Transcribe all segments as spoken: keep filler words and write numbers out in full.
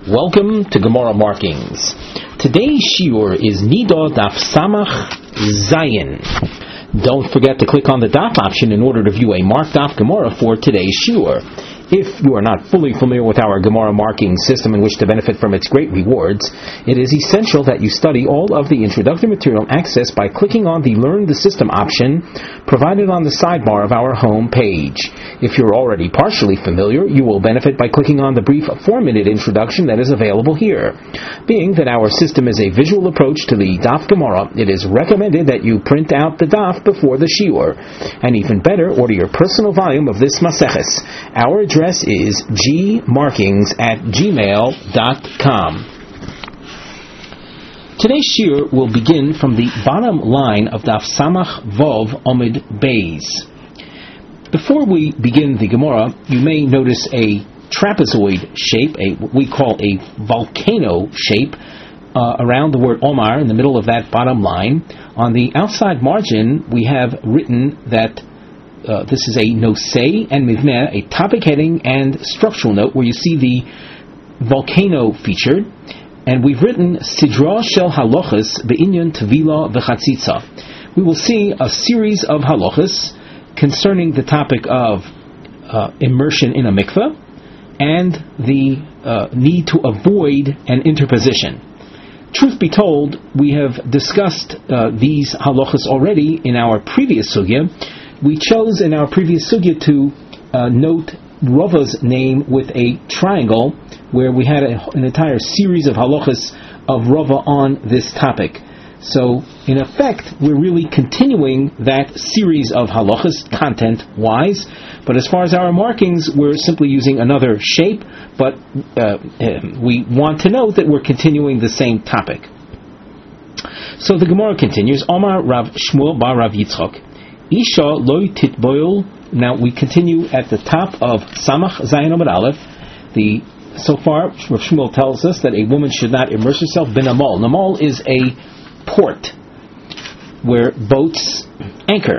Welcome to Gemara Markings. Today's shiur is Nida Daf Samach Zayin. Don't forget to click on the Daf option in order to view a marked Daf Gemara for today's shiur. If you are not fully familiar with our Gemara marking system and wish to benefit from its great rewards, it is essential that you study all of the introductory material accessed by clicking on the Learn the System option provided on the sidebar of our home page. If you're already partially familiar, you will benefit by clicking on the brief four-minute introduction that is available here. Being that our system is a visual approach to the Daf Gemara, it is recommended that you print out the Daf before the shiur. And even better, order your personal volume of this Maseches. Our address is gmarkings at gmail dot com. Today's shiur will begin from the bottom line of Daf Samach Vov Omid Beis. Before we begin the Gemara, you may notice a trapezoid shape, a what we call a volcano shape, uh, around the word Omar in the middle of that bottom line. On the outside margin, we have written that uh, this is a nosei and mivneh, a topic heading and structural note where you see the volcano featured. And we've written Sidra Shel Halachas Be'inyan Tevila V'chatzitza. We will see a series of halachas concerning the topic of uh, immersion in a mikveh and the uh, need to avoid an interposition. Truth be told, we have discussed uh, these halachas already in our previous sugya. We chose in our previous sugya to uh, note Rava's name with a triangle, where we had a, an entire series of halachas of Rava on this topic. So, in effect, we're really continuing that series of halachas, content-wise, but as far as our markings, we're simply using another shape, but uh, we want to note that we're continuing the same topic. So the Gemara continues, Omar Rav Shmuel bar Rav Yitzchok, Isha loy titboil. Now we continue at the top of Samach Zayin Amud Aleph. The So far, Rav Shmuel tells us that a woman should not immerse herself bin amal. Namal is a port where boats anchor.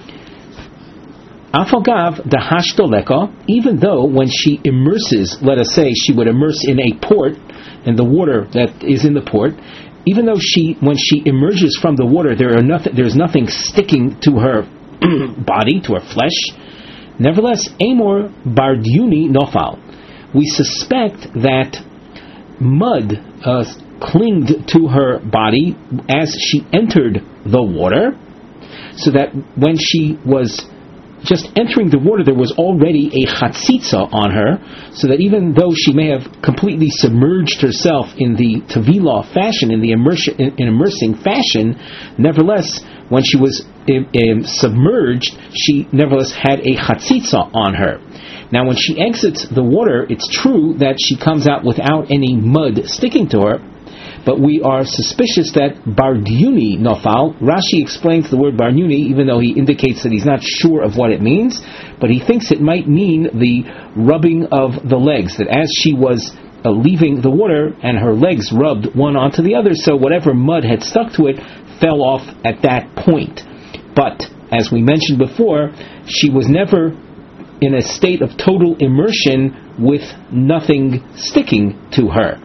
Afagav dahashtoleka, even though when she immerses, let us say she would immerse in a port, in the water that is in the port, even though she, when she emerges from the water, there are nothing, there's nothing sticking to her body, to her flesh. Nevertheless, Amor bardyuni nofal. We suspect that mud uh, clinged to her body as she entered the water, so that when she was just entering the water, there was already a chatzitza on her, so that even though she may have completely submerged herself in the tevilah fashion, in the immersion, in, in immersing fashion, nevertheless, when she was in, in submerged, she nevertheless had a chatzitza on her. Now, when she exits the water, it's true that she comes out without any mud sticking to her, but we are suspicious that bardyuni nofal. Rashi explains the word bardyuni, even though he indicates that he's not sure of what it means, but he thinks it might mean the rubbing of the legs, that as she was uh, leaving the water and her legs rubbed one onto the other, so whatever mud had stuck to it fell off at that point. But, as we mentioned before, she was never in a state of total immersion with nothing sticking to her.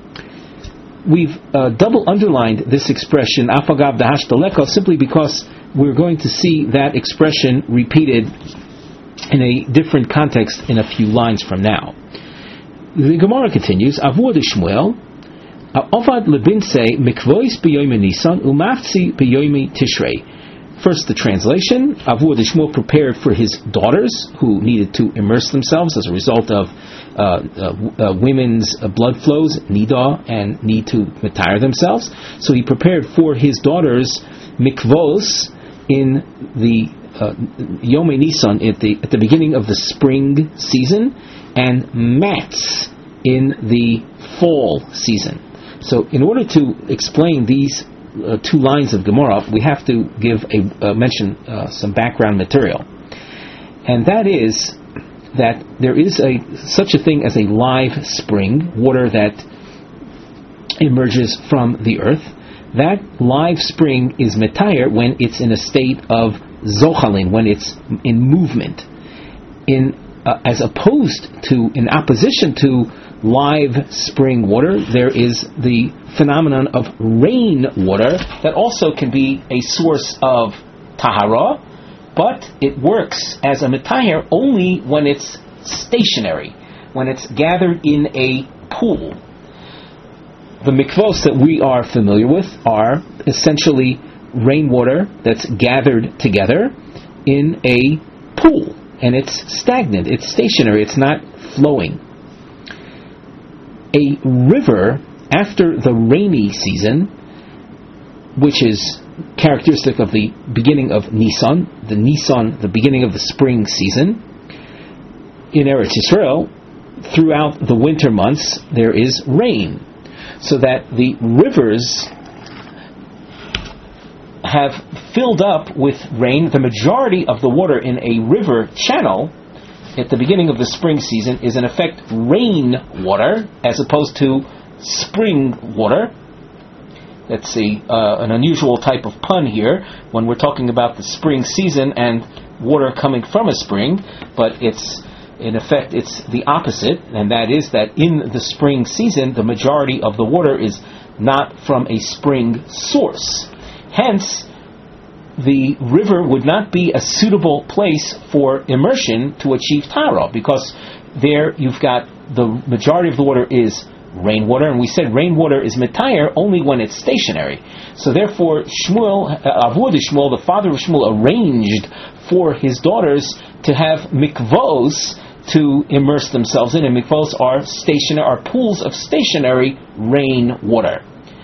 We've uh, double underlined this expression, afagav dahashtaleka, simply because we're going to see that expression repeated in a different context in a few lines from now. The Gemara continues, Avur de Shmuel, Avad lebinse mikvois b'yoyme Nisan umafzi b'yoyme Tishrei. First, the translation. Avur de Shmuel prepared for his daughters who needed to immerse themselves as a result of uh, uh, uh, women's uh, blood flows, nida, and need to retire themselves. So he prepared for his daughters mikvos in the uh, Yom Nisan at the at the beginning of the spring season, and mats in the fall season. So, in order to explain these Uh, two lines of Gemara, we have to give a uh, mention uh, some background material, and that is that there is a such a thing as a live spring, water that emerges from the earth. That live spring is metayer when it's in a state of zochalin, when it's in movement. In uh, as opposed to, in opposition to live spring water, there is the phenomenon of rain water that also can be a source of tahara, but it works as a mitaher only when it's stationary, when it's gathered in a pool. The mikvos that we are familiar with are essentially rainwater that's gathered together in a pool, and it's stagnant, it's stationary, it's not flowing. A river after the rainy season, which is characteristic of the beginning of Nisan, the Nisan, the beginning of the spring season, in Eretz Yisrael, throughout the winter months, there is rain, so that the rivers have filled up with rain. The majority of the water in a river channel at the beginning of the spring season is in effect rain water as opposed to spring water. That's a, uh, an unusual type of pun here when we're talking about the spring season and water coming from a spring, but it's in effect it's the opposite, and that is that in the spring season the majority of the water is not from a spring source. Hence, the river would not be a suitable place for immersion to achieve tahara, because there you've got the majority of the water is rainwater, and we said rainwater is mitayer only when it's stationary. So therefore, Shmuel, uh, Avud Shmuel, the father of Shmuel, arranged for his daughters to have mikvos to immerse themselves in, and mikvos are stationary, are pools of stationary rainwater.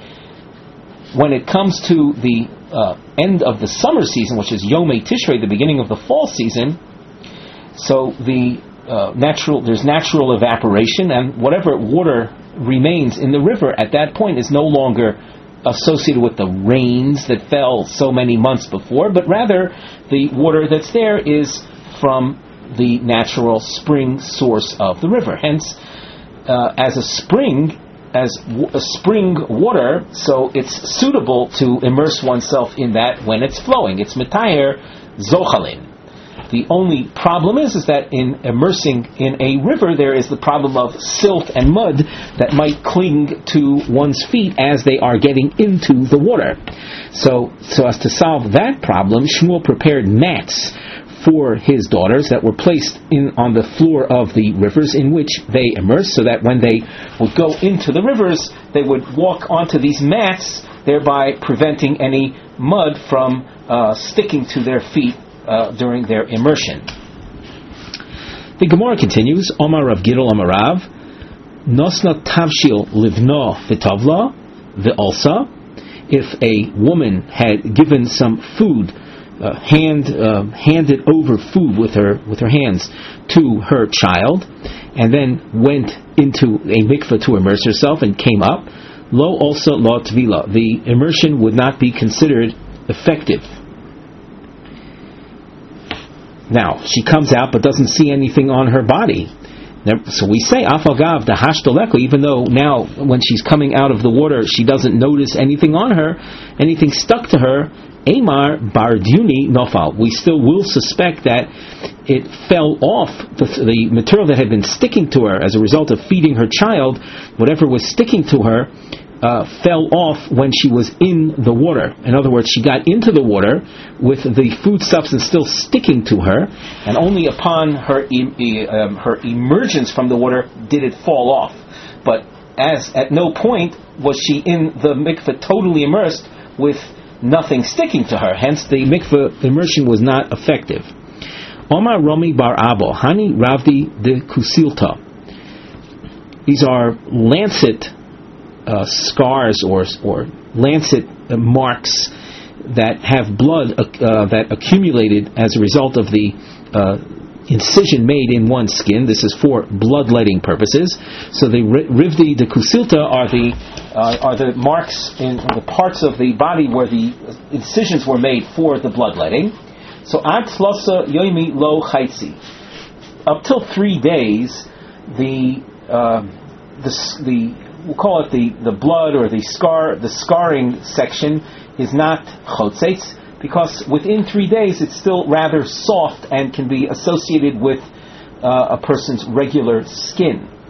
When it comes to the uh, end of the summer season, which is Yomei Tishrei, the beginning of the fall season, so the uh, natural there's natural evaporation, and whatever water remains in the river at that point is no longer associated with the rains that fell so many months before, but rather the water that's there is from the natural spring source of the river. Hence, uh, as a spring, as w- a spring water, so it's suitable to immerse oneself in that when it's flowing. It's mitayer zochalin. The only problem is, is that in immersing in a river, there is the problem of silt and mud that might cling to one's feet as they are getting into the water. So, so as to solve that problem, Shmuel prepared mats for his daughters that were placed in on the floor of the rivers in which they immersed, so that when they would go into the rivers, they would walk onto these mats, thereby preventing any mud from uh, sticking to their feet Uh, during their immersion. The Gemara continues, Omar Rav Gidol Omar Rav, Nosna Tavshil Livno V'Tavla V'Alsa. If a woman had given some food, uh, hand uh, handed over food with her with her hands to her child, and then went into a mikveh to immerse herself and came up, Lo also Lo Tvila, the immersion would not be considered effective. Now, she comes out but doesn't see anything on her body. So we say, Afagav the Hashtoleko, even though now when she's coming out of the water she doesn't notice anything on her, anything stuck to her, Amar Barduni Nofal. We still will suspect that it fell off, the, the material that had been sticking to her as a result of feeding her child, whatever was sticking to her, Uh, fell off when she was in the water. In other words, she got into the water with the food substance still sticking to her, and only upon her e- e- um, her emergence from the water did it fall off. But as at no point was she in the mikveh totally immersed with nothing sticking to her. Hence, the mikveh immersion was not effective. Omar Romi Bar Abo Hani Ravdi de Kusilta. These are lancet Uh, scars or or lancet uh, marks that have blood uh, uh, that accumulated as a result of the uh, incision made in one's skin. This is for bloodletting purposes. So the rivdi de kusilta are the uh, are the marks in the parts of the body where the incisions were made for the bloodletting. So ad tlosa yoimi lo chaitzi. Up till three days, the uh, the the we'll call it the, the blood or the scar, the scarring section is not chotzetz, because within three days it's still rather soft and can be associated with uh, a person's regular skin.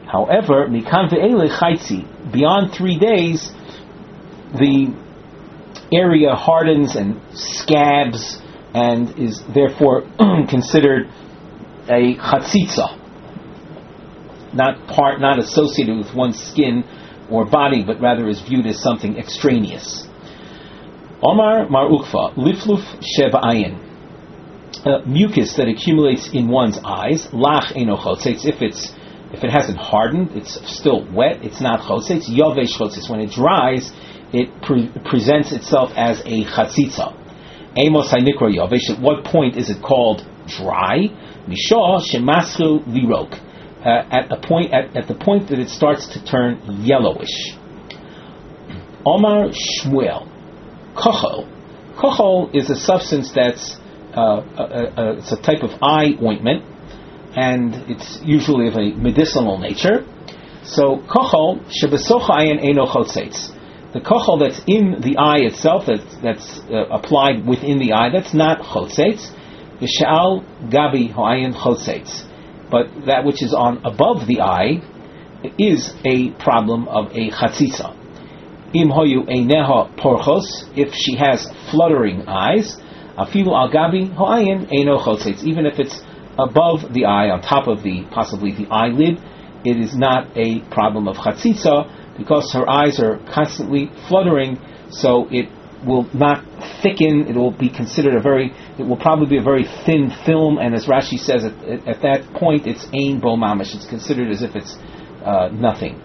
However, mikan ve'ele chaitzi, beyond three days, the area hardens and scabs and is therefore considered a chatzitza, not part, not associated with one's skin or body, but rather is viewed as something extraneous. Omar Mar Ukva, lifluf sheva ayin, mucus that accumulates in one's eyes, lach eno chotzetz, if it's if it hasn't hardened, it's still wet, it's not chotzetz. Yovesh chotzetz, when it dries, it pre- presents itself as a chatzitza. Amos hanikro yovesh, at what point is it called dry? Mishah shemaschu lirok, at a point at, at the point that it starts to turn yellowish. Omar Shmuel, kochol. Kochol is a substance that's uh, a, a, it's a type of eye ointment, and it's usually of a medicinal nature. So kochol shebesocha ayin eino chotzetz. The kochol that's in the eye itself, that's, that's uh, applied within the eye, that's not chotzetz. V'sha'al gabi ho'ayin chotzetz. But that which is on above the eye is a problem of a chatzitza. Im hoyu eineha porchos, if she has fluttering eyes, afilu al gabi ho'ayin eino chotzetz. Even if it's above the eye, on top of the possibly the eyelid, it is not a problem of chatzitza, because her eyes are constantly fluttering, so it will not thicken. It will be considered a very, it will probably be a very thin film, and as Rashi says, at, at that point, it's ein bo mamish. It's considered as if it's uh, nothing.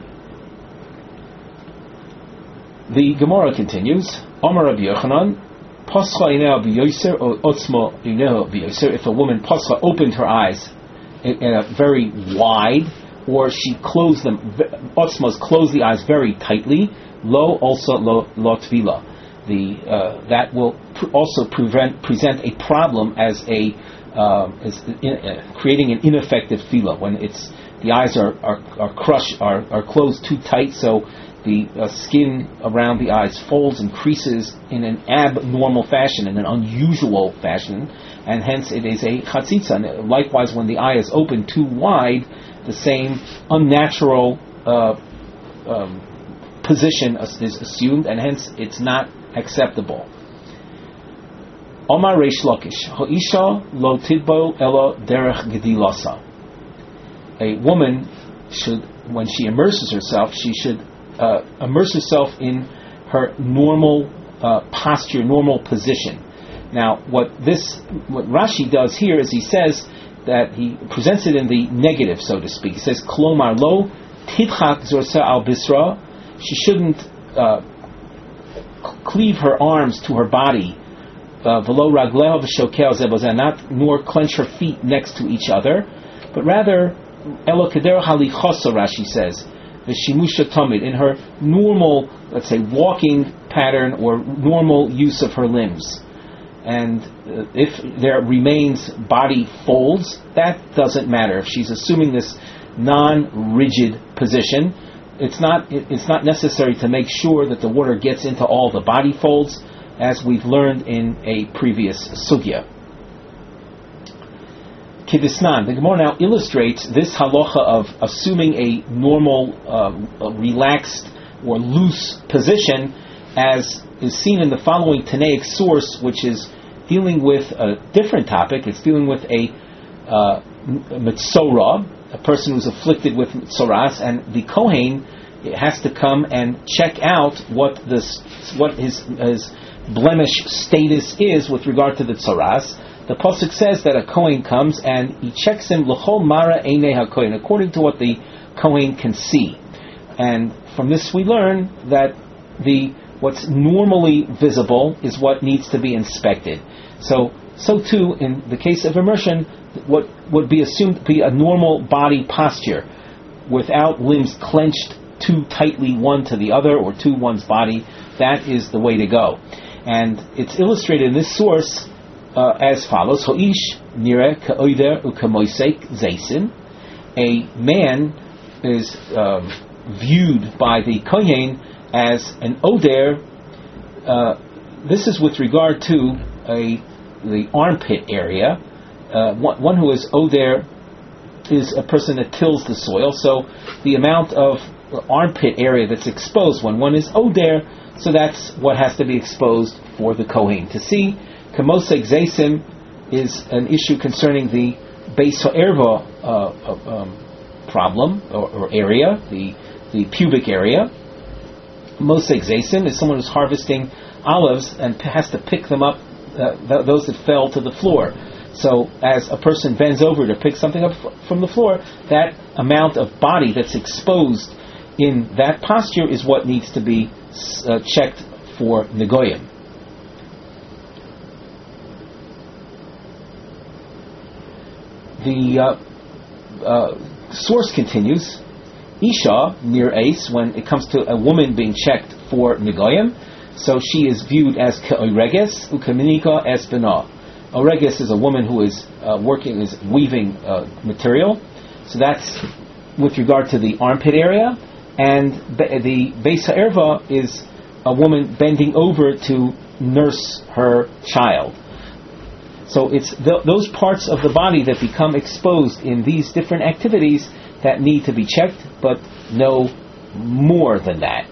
The Gemara continues. Omar Rabbi Yochanan, pascha ineh b'yoser or otzma ineh b'yoser. If a woman pascha opened her eyes in, in a very wide, or she closed them, otzmas closed the eyes very tightly, lo also lo lo tvila. The uh, that will pr- also prevent present a problem as a uh, as in, uh, creating an ineffective tefillah when it's the eyes are are, are crushed are, are closed too tight, so the uh, skin around the eyes folds and creases in an abnormal fashion, in an unusual fashion, and hence it is a chatzitza. And likewise, when the eye is open too wide, the same unnatural uh, um, position is assumed, and hence it's not acceptable. Omar Reish Lakish, Hoisha lo tidbo elo derech gedilasa. A woman should, when she immerses herself, she should uh, immerse herself in her normal uh, posture, normal position. Now, what this, what Rashi does here is he says that he presents it in the negative, so to speak. He says, Klomar lo tidchak zorsa al bisra. She shouldn't uh, cleave her arms to her body, velo ragleho v'shokel zebozeh, not nor clench her feet next to each other, but rather elo kederach halichosa, Rashi says, v'shimusha tamid, in her normal, let's say, walking pattern or normal use of her limbs. And uh, if there remains body folds, that doesn't matter. If she's assuming this non-rigid position, it's not it, it's not necessary to make sure that the water gets into all the body folds, as we've learned in a previous sugya. Kibisnan, the Gemara now illustrates this halacha of assuming a normal, uh, relaxed or loose position, as is seen in the following Tanaic source, which is dealing with a different topic. It's dealing with a uh, mitzorah, a person who's afflicted with mitzoras, and the Kohen has to come and check out what this, what his, his blemish status is with regard to the tzoras. The pasuk says that a Kohen comes and he checks him l'chol mara einei hakohen, according to what the Kohen can see. And from this we learn that the what's normally visible is what needs to be inspected. So, so too in the case of immersion, what would be assumed to be a normal body posture, without limbs clenched too tightly one to the other or to one's body, that is the way to go. And it's illustrated in this source uh, as follows: Ho'ish nire ka'oider u'kamoisek zeisin. A man is um, viewed by the Kohen as an oder. Uh, this is with regard to a the armpit area. Uh, one, one who is oder is a person that tills the soil, so the amount of armpit area that's exposed when one is Oder, so that's what has to be exposed for the Kohen to see. Kamosek Zaysim is an issue concerning the Beis HaErva uh, um, problem or, or area, the the pubic area. Mosek Zaysim is someone who's harvesting olives and p- has to pick them up, uh, th- those that fell to the floor. So as a person bends over to pick something up f- from the floor, that amount of body that's exposed in that posture is what needs to be uh, checked for Negoyim. The uh, uh, source continues, Isha, near Ace, when it comes to a woman being checked for Negoyim, so she is viewed as Ke'oreges, Ukaminika as Bina. Oreges is a woman who is uh, working, is weaving uh, material, so that's with regard to the armpit area, and the, the Beis HaErva is a woman bending over to nurse her child. So it's th- those parts of the body that become exposed in these different activities that need to be checked, but no more than that.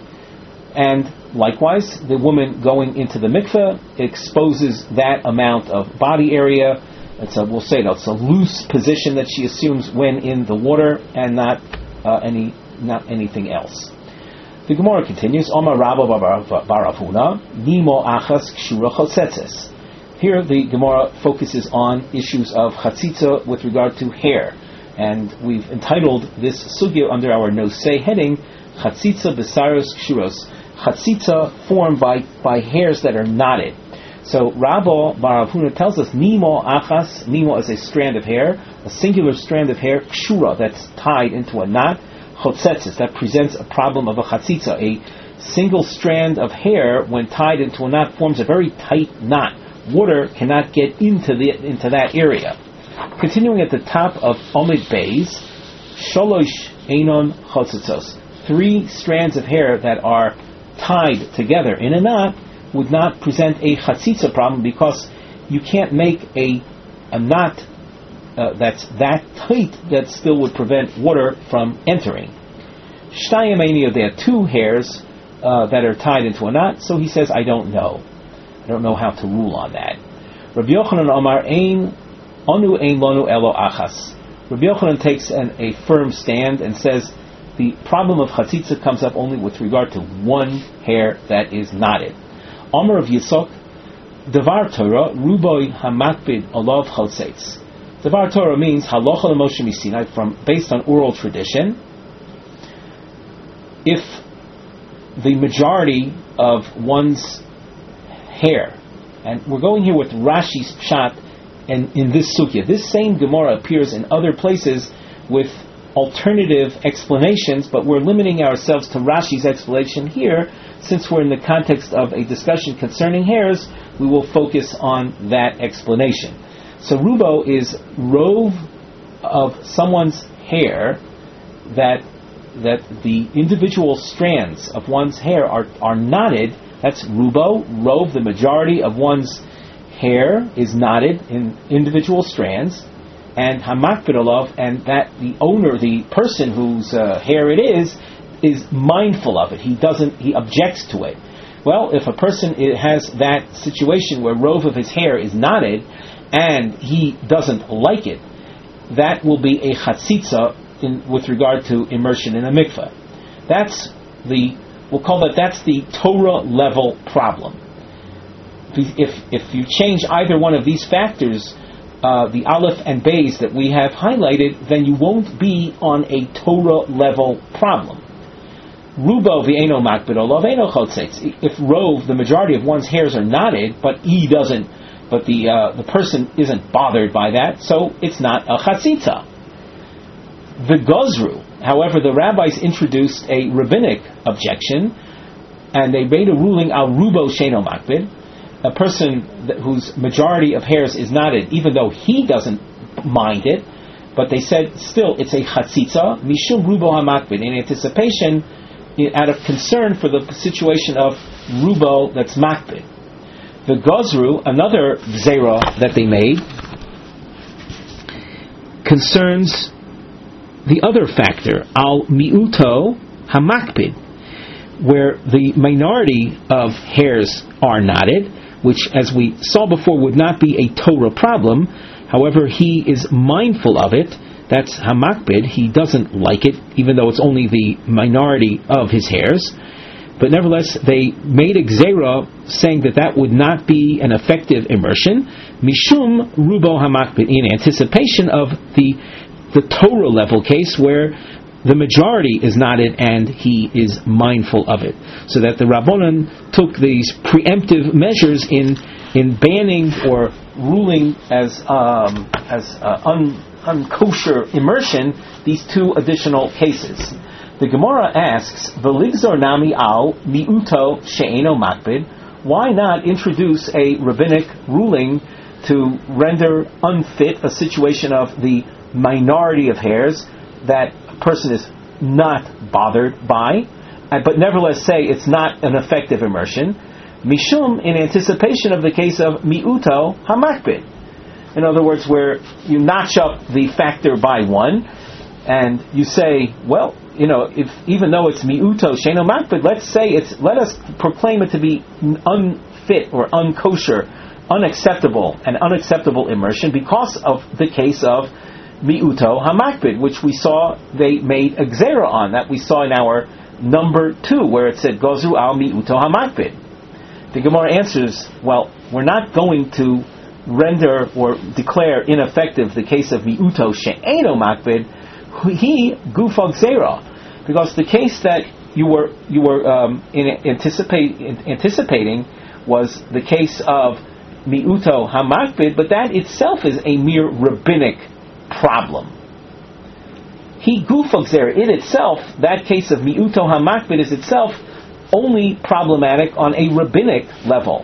And likewise, the woman going into the mikveh exposes that amount of body area. It's a, we'll say that's a loose position that she assumes when in the water, and not uh, any not anything else. The Gemara continues, Omar Rabba Baravuna, Nimo Achas Kshura Chotzetzes. Here the Gemara focuses on issues of chatzitza with regard to hair, and we've entitled this sugya under our nosei heading, Chatzitza Besaros Kshuros, Chatzitza formed by, by hairs that are knotted. So Rabba Baravuna tells us, Nimo Achas, Nimo is a strand of hair, a singular strand of hair, Kshura, that's tied into a knot, Chotzetzes, that presents a problem of a chatzitza. A single strand of hair, when tied into a knot, forms a very tight knot. Water cannot get into the into that area. Continuing at the top of Omid Beis, Sholosh Einon Chotzitzos. Three strands of hair that are tied together in a knot would not present a chatzitza problem, because you can't make a a knot uh, that's that tight that still would prevent water from entering. Shtayim Einiyah, there are two hairs uh, that are tied into a knot, so he says, I don't know. I don't know how to rule on that. Rabbi Yochanan Omar Ein Onu Ein Lonu Elo Achas. Rabbi Yochanan takes an, a firm stand and says the problem of chatzitza comes up only with regard to one hair that is knotted. Omar of Yisok, Devar Torah Ruboi Hamakbid Olav Chotzetz. Devar Torah means Halacha Moshe Misinai, from based on oral tradition. If the majority of one's hair, and we're going here with Rashi's pshat, and in this sugya, this same Gemara appears in other places with alternative explanations, but we're limiting ourselves to Rashi's explanation here. Since we're in the context of a discussion concerning hairs, we will focus on that explanation. So rubo is rove of someone's hair that that the individual strands of one's hair are, are knotted. That's rubo, rove, the majority of one's hair is knotted in individual strands, and hamakbidolov, and that the owner, the person whose uh, hair it is, is mindful of it. He doesn't, he objects to it. Well, if a person has that situation where rove of his hair is knotted, and he doesn't like it, that will be a chatzitza in, with regard to immersion in a mikveh. That's the We'll call that, that's the Torah level problem. If if you change either one of these factors, uh, the Aleph and Beis that we have highlighted, then you won't be on a Torah level problem. Rubo v'eno makbid olav eno chotzetz. If rove, the majority of one's hairs are knotted, but he doesn't, but the uh, the person isn't bothered by that, so it's not a chatzitza. The gozru, however, the rabbis introduced a rabbinic objection, and they made a ruling al rubo sheno makbid, a person that, whose majority of hairs is knotted, even though he doesn't mind it, but they said still it's a chatzitza mishum rubo hamakbid, in anticipation, in, out of concern for the situation of rubo that's makbid. The gozru, another zera that they made, concerns the other factor, al miuto hamakpid, where the minority of hairs are knotted, which, as we saw before, would not be a Torah problem. However, he is mindful of it. That's hamakpid. He doesn't like it, even though it's only the minority of his hairs. But nevertheless, they made a gzera saying that that would not be an effective immersion, mishum rubo hamakpid, in anticipation of the the Torah level case where the majority is knotted and he is mindful of it. So that the Rabbanan took these preemptive measures in in banning or ruling as um, as uh, un, unkosher immersion these two additional cases. The Gemara asks, "V'ligzor nami al miuto she'eno makbid." Why not introduce a rabbinic ruling to render unfit a situation of the minority of hairs that a person is not bothered by, but nevertheless say it's not an effective immersion? Mishum, in anticipation of the case of miuto hamakbid. In other words, where you notch up the factor by one, and you say, well, you know, if even though it's miuto she'eno makbid, let's say it's, let us proclaim it to be unfit or unkosher, unacceptable, an unacceptable immersion because of the case of miuto hamakbid, which we saw they made a gzera on, that we saw in our number two, where it said gozru al miuto hamakbid. The Gemara answers, well, we're not going to render or declare ineffective the case of miuto she'eno makbid, he gufa gzera, because the case that you were you were um, in anticipate, in, anticipating was the case of miuto hamakbid, but that itself is a mere rabbinic problem. He gufa gzera, it itself, that case of miuto hamakbid is itself only problematic on a rabbinic level.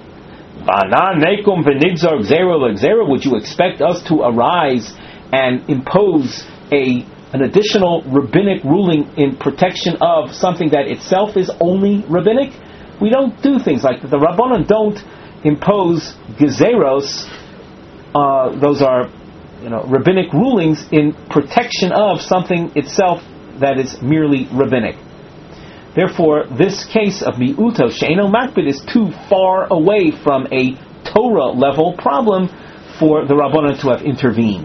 Would you expect us to arise and impose a an additional rabbinic ruling in protection of something that itself is only rabbinic? We don't do things like that. The Rabbanan don't impose gezeros, uh, those are you know, rabbinic rulings in protection of something itself that is merely rabbinic. Therefore, this case of miuto she'eno makbid is too far away from a Torah level problem for the Rabbanan to have intervened.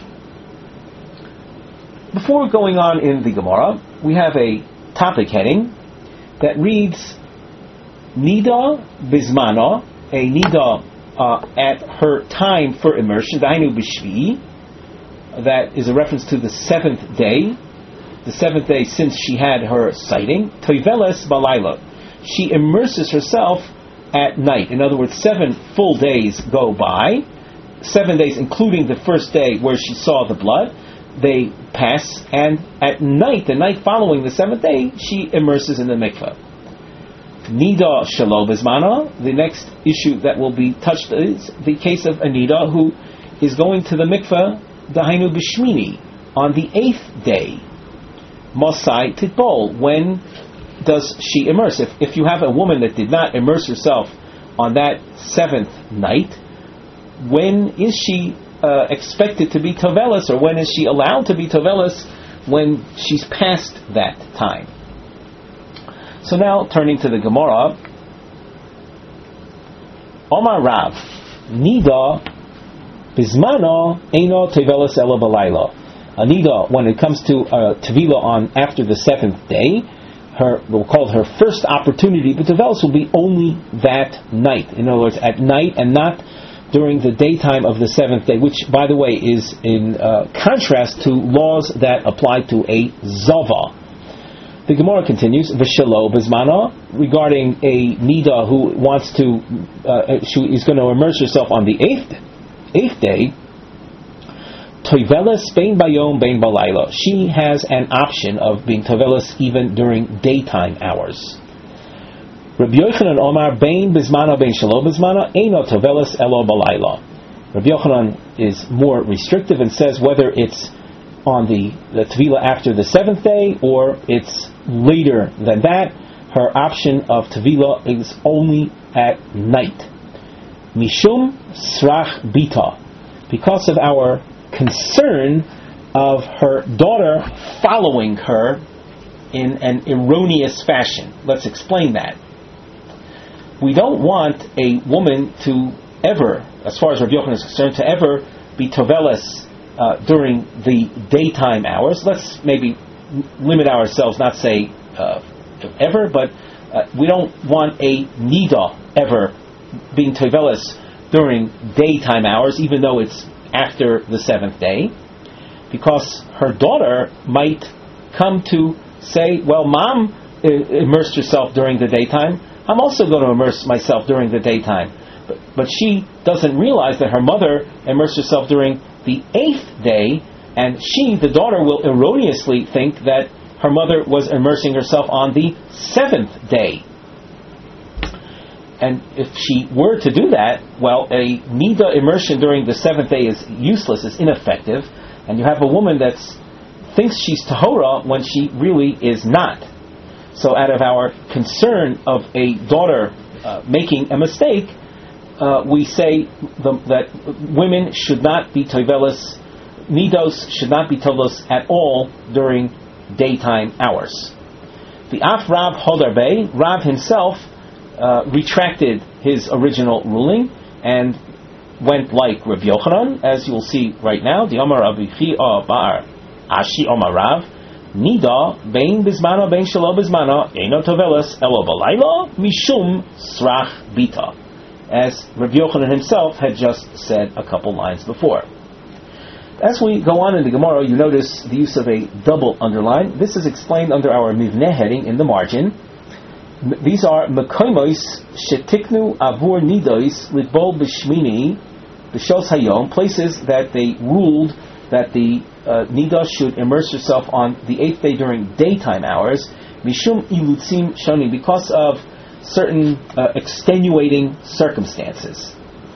Before going on in the Gemara, we have a topic heading that reads Nida Bismana, a Nida uh, at her time for immersion, Dainu B'Shvi, that is a reference to the seventh day, the seventh day since she had her sighting, Toiveles Balayla. She immerses herself at night. In other words, seven full days go by, seven days including the first day where she saw the blood, they pass, and at night, the night following the seventh day, she immerses in the mikveh. Nida Shelo Bismana, the next issue that will be touched is the case of Anida, who is going to the mikveh, Dahainu B'Shmini, on the eighth day. Mosai Titbol, when does she immerse? If, if you have a woman that did not immerse herself on that seventh night, when is she Uh, expected to be tovelis, or when is she allowed to be tovelis when she's past that time? So now, turning to the Gemara, Omar Rav, Nida Bismano Eino Tovelis Ela Balayla. Anida, when it comes to uh, Tevila on after the seventh day, her we'll call it her first opportunity, but tovelis will be only that night. In other words, at night and not during the daytime of the seventh day, which, by the way, is in uh, contrast to laws that apply to a zava. The Gemara continues, V'shelo Bismana, regarding a Nida who wants to, uh, she is going to immerse herself on the eighth, eighth day, Toivelis Bein Bayom Bein Balayla. She has an option of being Toivelis even during daytime hours. Rabbi Yochanan Omar Bein Bismana Bein Shelo Bismana Eino Tovelis Elo Balayla. Rabbi Yochanan is more restrictive and says whether it's on the, the Tevila after the seventh day or it's later than that, her option of Tevila is only at night. Mishum Srach Bita, because of our concern of her daughter following her in an erroneous fashion. Let's explain that. We don't want a woman to ever, as far as Rabbi Yochanan is concerned, to ever be toveles uh, during the daytime hours. Let's maybe limit ourselves, not say uh, ever, but uh, we don't want a nida ever being toveles during daytime hours, even though it's after the seventh day, because her daughter might come to say, well, mom immersed herself during the daytime, I'm also going to immerse myself during the daytime. But, but she doesn't realize that her mother immersed herself during the eighth day, and she, the daughter, will erroneously think that her mother was immersing herself on the seventh day. And if she were to do that, well, a nida immersion during the seventh day is useless, is ineffective, and you have a woman that thinks she's tahora when she really is not. So out of our concern of a daughter uh, making a mistake, uh, we say the, that women should not be toveles, nidos should not be toveles at all during daytime hours. The Af Rav Hodarbe, Rav himself, uh, retracted his original ruling and went like Rabbi Yochanan, as you will see right now. The Amar Rabbi Chia Bar Ashi Omar Rav, Nida bein bizmano bein shelo bizmano eino toveles elo balayla mishum srach bita, as Rabbi Yochanan himself had just said a couple lines before. As we go on in the Gemara, you notice the use of a double underline. This is explained under our mivneh heading in the margin. These are mekoimos shetiknu avur nidos litbol b'shmini b'shos hayom, places that they ruled that the uh, nida should immerse herself on the eighth day during daytime hours, mishum ilutzim shoni, because of certain uh, extenuating circumstances.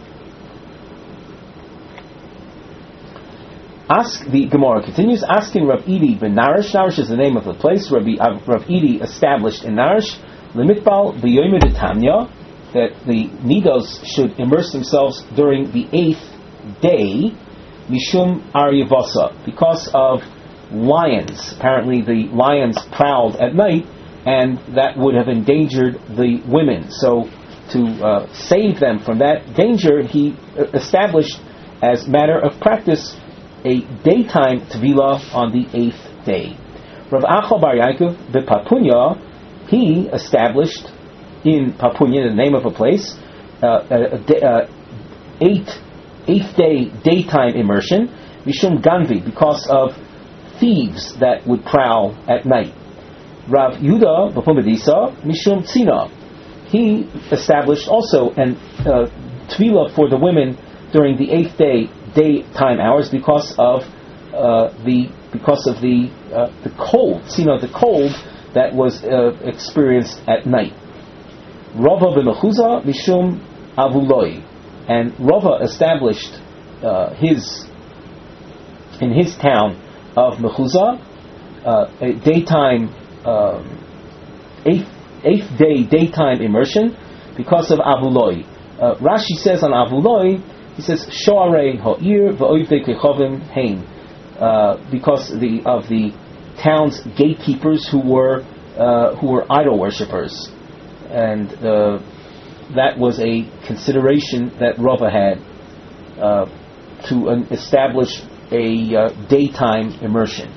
Ask the Gemara continues, asking Rav Idi ben Narish. Narish is the name of the place Rabbi uh, Rav Idi established in Narish. Limitbal b'yoyim d'Tanya, that the nidos should immerse themselves during the eighth day, mishum aryavasa, because of lions. Apparently the lions prowled at night, and that would have endangered the women. So to uh, save them from that danger, he established as matter of practice a daytime tevilah on the eighth day. Rav Acha bar Yaakov bePapunya, he established in Papunya, the name of a place, uh, a, a, a eight eighth day daytime immersion, mishum ganvi, because of thieves that would prowl at night. Rav Yudah b'Pumbedisa mishum tzina, he established also an uh, tevilah for the women during the eighth day daytime hours because of uh, the because of the uh, the cold, tzina, the cold that was uh, experienced at night. Rava b'Mechuza mishum avuloi, and Rava established uh, his in his town of Mechuza uh, a daytime um, eighth eighth day daytime immersion because of avuloi. Uh, Rashi says on avuloi, he says shoarei ha'ir v'oivdei kechovim hein, because the of the town's gatekeepers who were uh, who were idol worshippers, and uh, that was a consideration that Rava had uh, to uh, establish a uh, daytime immersion.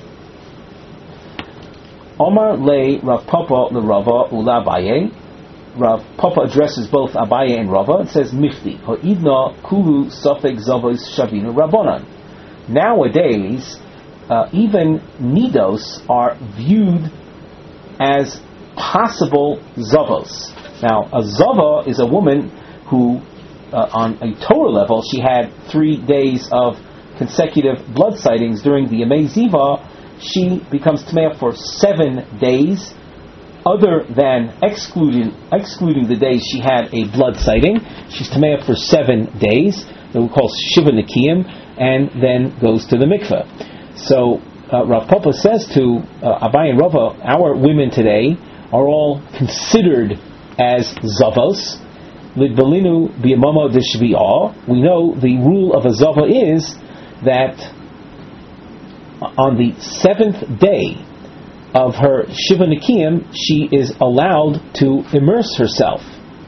Omar le Rav Papa le Rava ula Abaye. Rav Papa addresses both Abaye and Rava. It says Mifti ha'idna kulu safek zavos shavinu rabbanan. Nowadays, uh, even nidos are viewed as possible zavos. Now, a zava is a woman who, uh, on a Torah level, she had three days of consecutive blood sightings during the Yemei Ziva. She becomes Tmeah for seven days, other than excluding excluding the days she had a blood sighting. She's Tmeah for seven days, that we call Shiva Nikiyim, and then goes to the mikveh. So uh, Rav Papa says to uh, Abaye and Rava, our women today are all considered as zavos. Lidbalinu b'yamamo d'shvi'ah. We know the rule of a zava is that on the seventh day of her Shiva Nikiyim, she is allowed to immerse herself.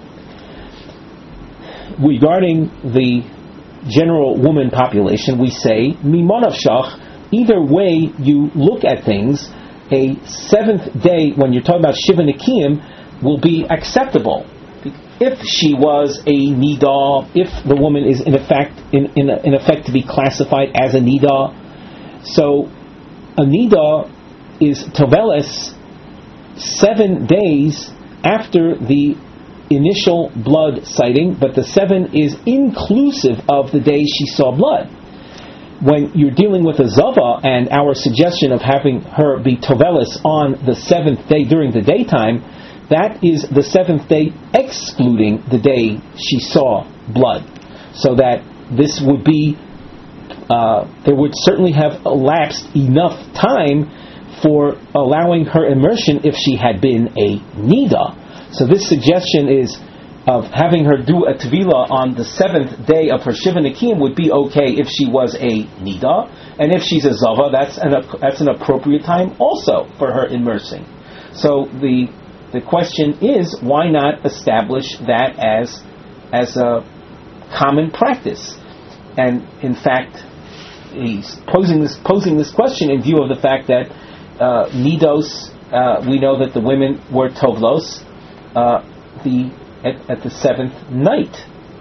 Regarding the general woman population, we say, Mimonav Shach, either way you look at things, a seventh day, when you're talking about Shiva Nikiyim, will be acceptable. If she was a Nida, if the woman is in effect, in, in, in effect to be classified as a Nida, so a Nida is Toveles seven days after the initial blood sighting, but the seven is inclusive of the day she saw blood. When you're dealing with a Zava, and our suggestion of having her be Toveles on the seventh day during the daytime, that is the seventh day excluding the day she saw blood. So that this would be, uh, there would certainly have elapsed enough time for allowing her immersion if she had been a Nida. So this suggestion is of having her do a Tevila on the seventh day of her Shiva Nikiyim would be okay if she was a Nida, and if she's a Zava, that's an, that's an appropriate time also for her immersing. So the The question is, why not establish that as as a common practice? And in fact, he's posing this posing this question in view of the fact that uh, nidos, uh, we know that the women were tovlos uh, the at, at the seventh night.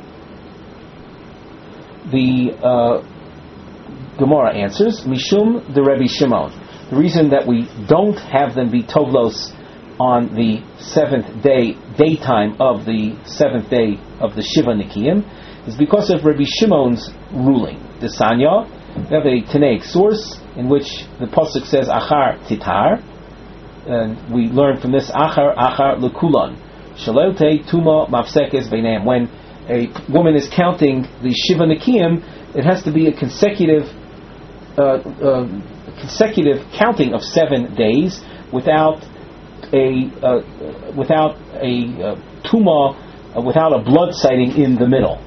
The uh, Gemara answers, Mishum the Rebbe Shimon. The reason that we don't have them be tovlos on the seventh day, daytime of the seventh day of the Shiva Nikiyim, is because of Rabbi Shimon's ruling. The Sanya, we have a Tanaic source in which the pasuk says Achar Titar, and we learn from this Achar Achar Lekulan Shalote Tuma Mafsekes Beinam. When a woman is counting the Shiva Nikiyim, it has to be a consecutive, uh, uh, consecutive counting of seven days without a uh, without a uh, tuma, uh, without a blood sighting in the middle.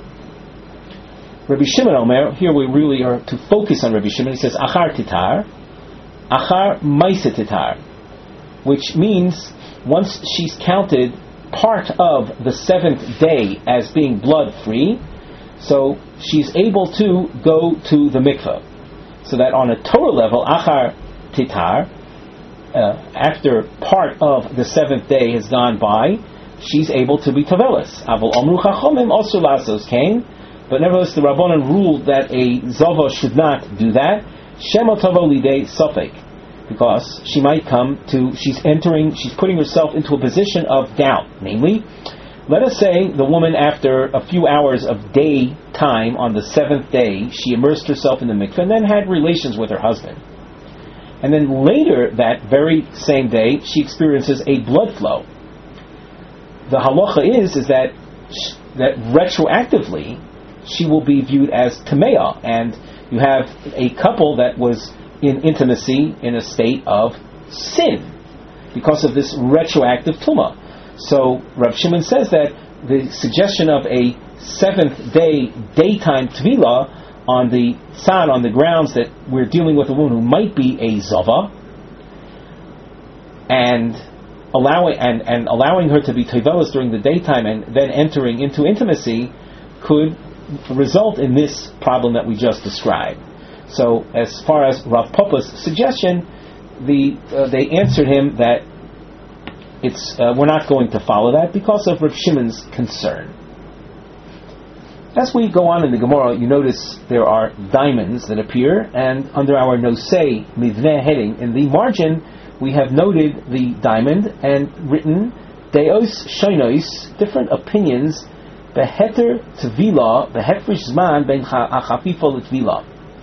Rabbi Shimon Omer, here we really are to focus on Rabbi Shimon. He says achar titar, achar maisa titar, which means once she's counted part of the seventh day as being blood free, so she's able to go to the mikveh. So that on a Torah level, achar titar, Uh, after part of the seventh day has gone by, she's able to be Toveles. Avol Omru Chachomim also lasos came, but nevertheless the Rabbanan ruled that a Zava should not do that. Shema Tovo Lidei Sofek, because she might come to, she's entering, she's putting herself into a position of doubt. Namely, let us say the woman, after a few hours of day time on the seventh day, she immersed herself in the mikveh and then had relations with her husband. And then later that very same day, she experiences a blood flow. The halacha is is that that retroactively she will be viewed as tamea, and you have a couple that was in intimacy in a state of sin because of this retroactive tuma. So Rav Shimon says that the suggestion of a seventh day daytime tvila on the tzad, on the grounds that we're dealing with a woman who might be a zava, and allowing and, and allowing her to be tovelas during the daytime and then entering into intimacy could result in this problem that we just described. So, as far as Rav Papa's suggestion, the uh, they answered him that it's uh, we're not going to follow that because of Rav Shimon's concern. As we go on in the Gemara, you notice there are diamonds that appear, and under our Nosei Mivneh heading in the margin, we have noted the diamond and written Deos Shonos, different opinions, Beheter Tvila, Behefrish Zman Ben Achafifa L'Tvila.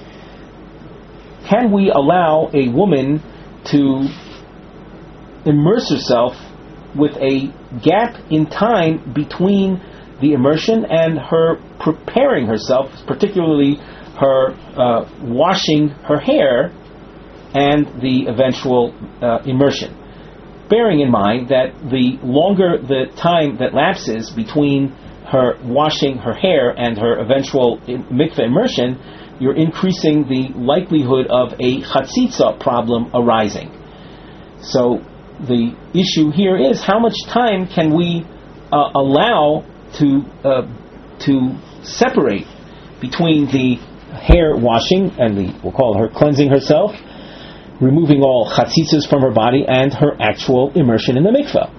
Can we allow a woman to immerse herself with a gap in time between the immersion and her preparing herself, particularly her uh, washing her hair and the eventual uh, immersion? Bearing in mind that the longer the time that lapses between her washing her hair and her eventual mikveh immersion, you're increasing the likelihood of a chatzitza problem arising. So the issue here is how much time can we uh, allow to uh, to separate between the hair washing and the, we'll call her cleansing herself, removing all chatzitzas from her body, and her actual immersion in the mikveh.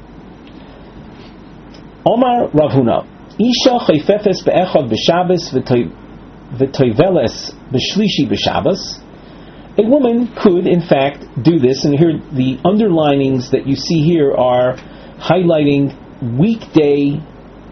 Omar Rav Huna, Isha chayfefes be'echad b'Shabbos v'toiveles b'shlishi b'Shabbos. A woman could, in fact, do this, and here the underlinings that you see here are highlighting weekday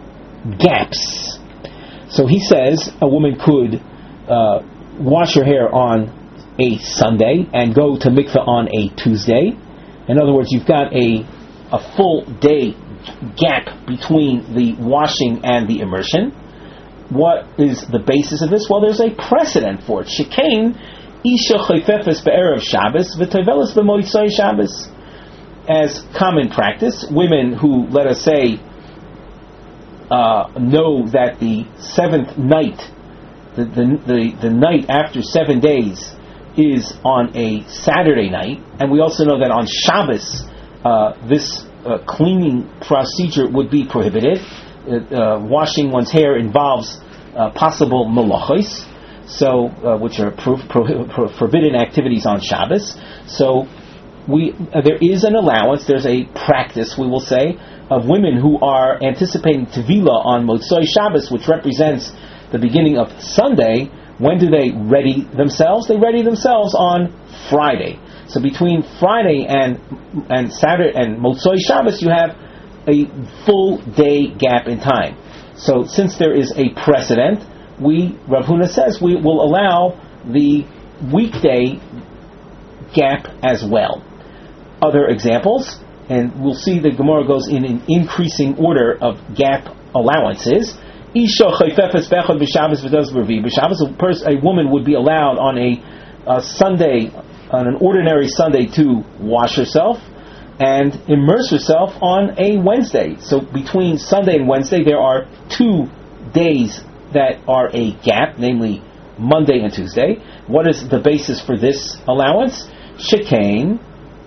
gaps. So he says a woman could uh, wash her hair on a Sunday and go to mikveh on a Tuesday. In other words, you've got a a full day gap between the washing and the immersion. What is the basis of this? Well, there's a precedent for it. Shekain Isha chayfefes be'erev Shabbos v'toiveles b'motzei Shabbos. As common practice, women who, let us say, uh, know that the seventh night, the, the the the night after seven days, is on a Saturday night, and we also know that on Shabbos uh, this uh, cleaning procedure would be prohibited. Uh, uh, washing one's hair involves uh, possible malachos, so uh, which are pro- pro- pro- forbidden activities on Shabbos. So we uh, there is an allowance. There's a practice, we will say, of women who are anticipating Tevilah on Motzei Shabbos, which represents the beginning of Sunday. When do they ready themselves? They ready themselves on Friday. So between Friday and and Saturday and Motzei Shabbos, you have a full day gap in time. So since there is a precedent, we, Rav Huna says, we will allow the weekday gap as well. Other examples, and we'll see the Gemara goes in an increasing order of gap allowances. Isha chayfefes be'echad b'Shabbos v'dos b'Revi. B'Shabbos, a person, a woman would be allowed on a, a Sunday, on an ordinary Sunday, to wash herself and immerse herself on a Wednesday. So between Sunday and Wednesday, there are two days that are a gap, namely Monday and Tuesday. What is the basis for this allowance? Shekain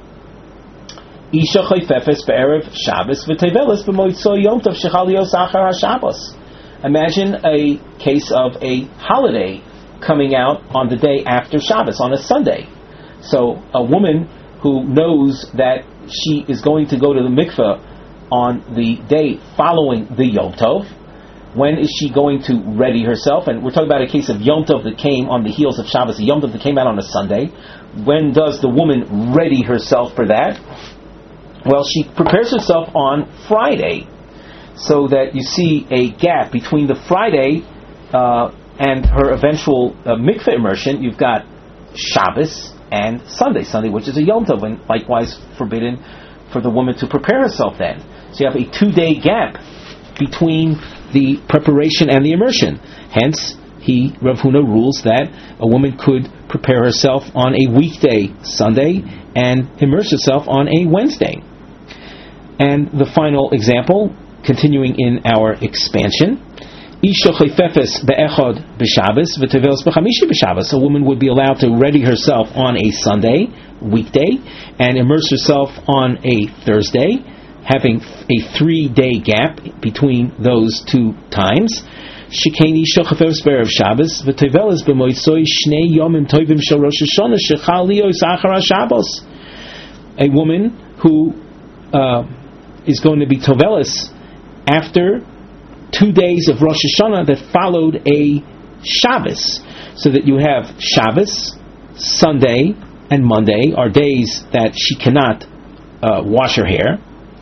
Isha chayfefes be'erev Shabbos v'teveles b'motzei Yom Tov shechal lios achar haShabbos. Imagine a case of a holiday coming out on the day after Shabbos, on a Sunday. So a woman who knows that she is going to go to the mikveh on the day following the Yom Tov, when is she going to ready herself? And we're talking about a case of Yom Tov that came on the heels of Shabbos, a Yom Tov that came out on a Sunday. When does the woman ready herself for that? Well, she prepares herself on Friday, so that you see a gap between the Friday uh, and her eventual uh, mikveh immersion. You've got Shabbos and Sunday, Sunday which is a Yom Tov, and likewise forbidden for the woman to prepare herself then. So you have a two-day gap between the preparation and the immersion. Hence, he, Rav Huna, rules that a woman could prepare herself on a weekday Sunday and immerse herself on a Wednesday. And the final example, continuing in our expansion, Isha chayfefes be'echad b'Shabbos v'teveles b'chamishi b'Shabbos. A woman would be allowed to ready herself on a Sunday, weekday, and immerse herself on a Thursday, having a three-day gap between those two times. Shekain Isha chayfefes be'erev Shabbos v'teveles b'motzei shnei yomim tovim shel Rosh Hashanah shechal lios achar haShabbos. A woman who uh, is going to be tovelis after two days of Rosh Hashanah that followed a Shabbos, so that you have Shabbos, Sunday, and Monday are days that she cannot uh, wash her hair,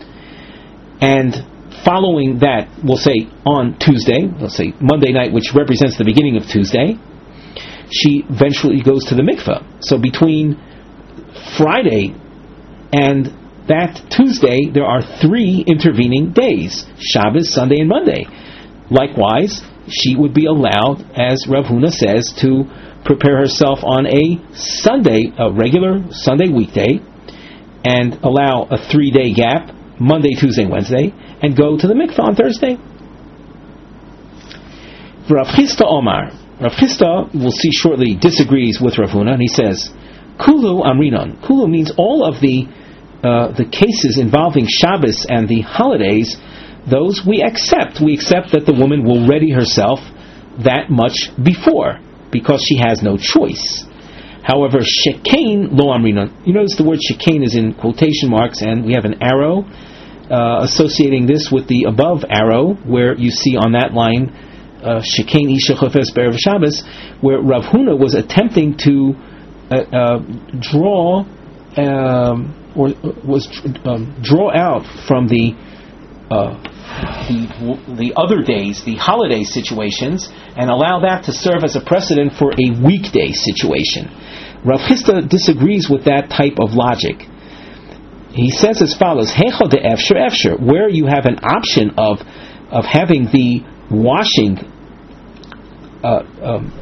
and following that, we'll say on Tuesday, let's say Monday night, which represents the beginning of Tuesday, she eventually goes to the mikveh. So between Friday and that Tuesday, there are three intervening days: Shabbos, Sunday, and Monday. Likewise, she would be allowed, as Rav Huna says, to prepare herself on a Sunday, a regular Sunday weekday, and allow a three-day gap, Monday, Tuesday, Wednesday, and go to the mikveh on Thursday. Rav Chisda Omar, Rav Chisda, we'll see shortly, disagrees with Rav Huna, and he says, Kulu Amrinon. Kulu means all of the uh, the cases involving Shabbos and the holidays, those we accept. We accept that the woman will ready herself that much before, because she has no choice. However, Shekain Lo Amrinon. You notice the word Shekain is in quotation marks, and we have an arrow uh, associating this with the above arrow, where you see on that line, Shekain Isha Chofes Be'erev Shabbos, where Rav Huna was attempting to uh, uh, draw um, or was um, draw out from the uh, the the other days, the holiday situations, and allow that to serve as a precedent for a weekday situation. Rav Chisda disagrees with that type of logic. He says as follows: Hecha de efsher efsher, where you have an option of of having the washing uh, um,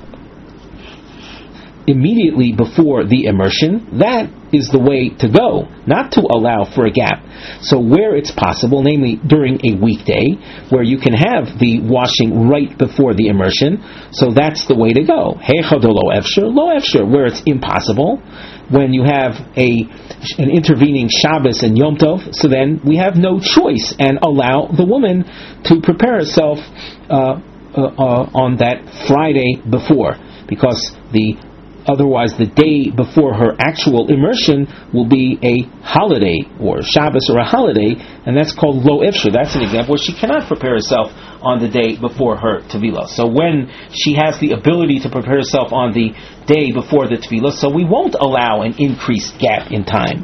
immediately before the immersion, that is the way to go, not to allow for a gap. So where it's possible, namely during a weekday, where you can have the washing right before the immersion, so that's the way to go. Hecha de lo efsher, lo efsher, where it's impossible, when you have a an intervening Shabbos and Yom Tov, so then we have no choice and allow the woman to prepare herself uh, uh, uh, on that Friday before, because the otherwise the day before her actual immersion will be a holiday, or Shabbos or a holiday, and that's called lo ifshar. That's an example where she cannot prepare herself on the day before her Tevilah. So when she has the ability to prepare herself on the day before the Tevilah, so we won't allow an increased gap in time.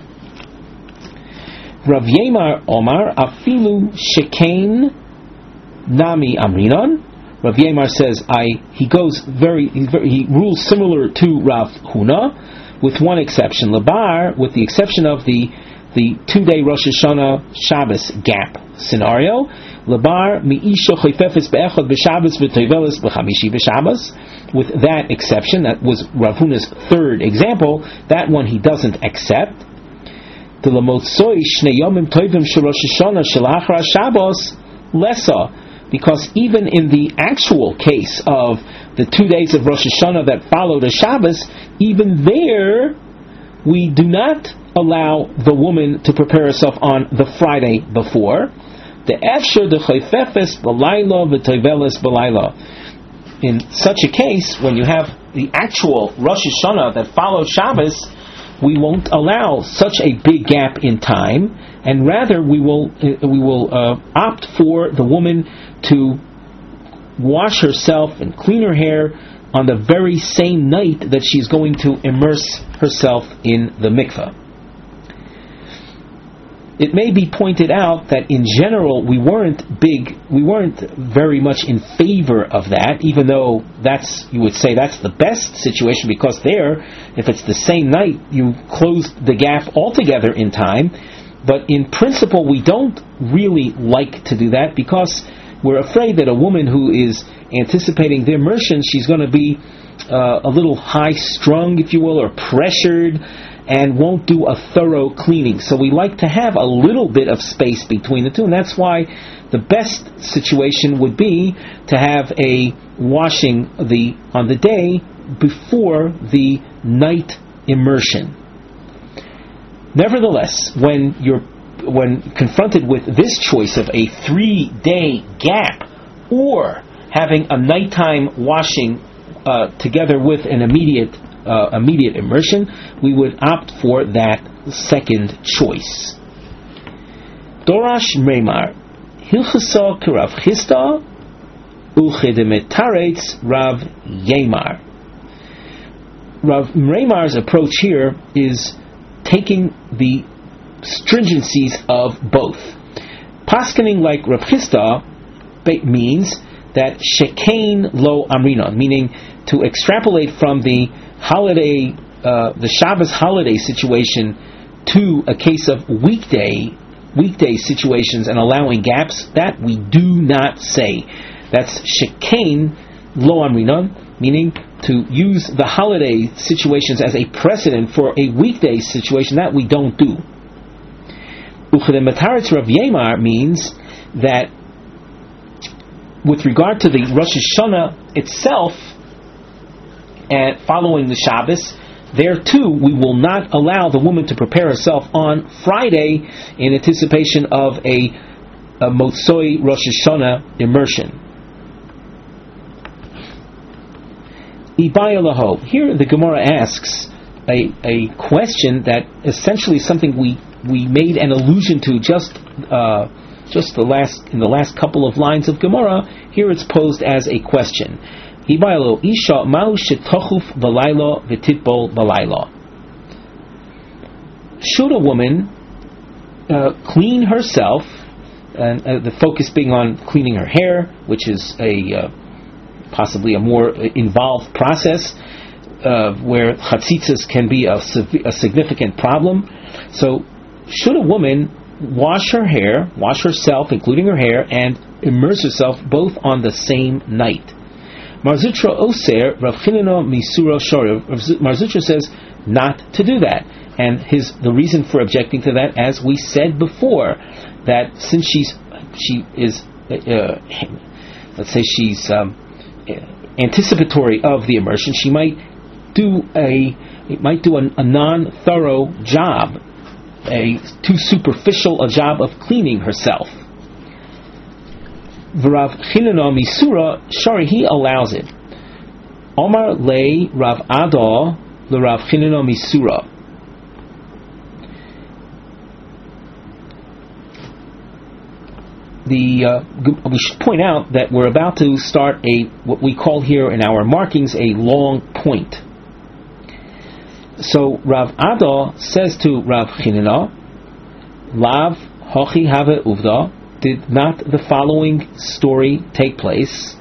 Rav Yemar Omar Afilu Shekain Nami Amrinon. Rav Yemar says, I he goes very he, very he rules similar to Rav Huna, with one exception, Labar, with the exception of the the two day Rosh Hashanah Shabbos gap scenario. Labar mi'isha choifefes be'echad b'Shabbos v'toiveles b'chamishi b'Shabbos. With that exception, that was Rav Huna's third example. That one he doesn't accept. The lamotzoi shnei yomim toivim shel Rosh Hashanah shel achar Shabbos lesa. Because even in the actual case of the two days of Rosh Hashanah that follow the Shabbos, even there we do not allow the woman to prepare herself on the Friday before. The efshar de choifefes b'layla v'toiveles b'layla. In such a case, when you have the actual Rosh Hashanah that follows Shabbos, we won't allow such a big gap in time, and rather we will uh, we will uh, opt for the woman to wash herself and clean her hair on the very same night that she's going to immerse herself in the mikveh. It may be pointed out that in general we weren't big, we weren't very much in favor of that, even though that's, you would say that's the best situation, because there, if it's the same night, you close the gap altogether in time. But in principle, we don't really like to do that, because we're afraid that a woman who is anticipating the immersion, she's going to be uh, a little high-strung, if you will, or pressured, and won't do a thorough cleaning. So we like to have a little bit of space between the two, and that's why the best situation would be to have a washing the on the day before the night immersion. Nevertheless, when you're when confronted with this choice of a three-day gap or having a nighttime washing uh, together with an immediate Uh, immediate immersion, we would opt for that second choice. Dorash Meimar Hilchasa Karav Chisda Uchedemetaretz Rav Yemar. Rav Meimar's approach here is taking the stringencies of both. Paskening like Rav Chisda means that Shekain Lo Amrinon, meaning to extrapolate from the holiday, uh, the Shabbos holiday situation to a case of weekday, weekday situations and allowing gaps, that we do not say. That's Shekain Lo Amrinon, meaning to use the holiday situations as a precedent for a weekday situation, that we don't do. Uchedemetaretz Rav Yemar means that with regard to the Rosh Hashanah itself, and following the Shabbos, there too we will not allow the woman to prepare herself on Friday in anticipation of a, a Motzoi Rosh Hashanah immersion. Ibaya Laho. Here the Gemara asks a, a question that essentially is something we, we made an allusion to just uh, just the last in the last couple of lines of Gemara. Here it's posed as a question. Ibaya Laho. Isha ma'u shetochuf b'layla v'titbol b'layla. Should a woman uh, clean herself, and uh, the focus being on cleaning her hair, which is a uh, possibly a more involved process uh, where chatzitzas can be a, a significant problem. So, should a woman wash her hair, wash herself, including her hair, and immerse herself both on the same night? Marzutra Oser, Rav Chinina Misura Shori. Marzutra says not to do that. And his the reason for objecting to that, as we said before, that since she's she is, uh, let's say she's um, anticipatory of the immersion, she might do a it might do a, a non-thorough job, a too superficial a job of cleaning herself. Rav Chinina Misura Shari, he allows it. Omar lei Rav Ada le Rav Chinina Misura. The uh, we should point out that we're about to start a what we call here in our markings a long point. So Rav Ada says to Rav Chinina, Lav hochi have uvda, did not the following story take place?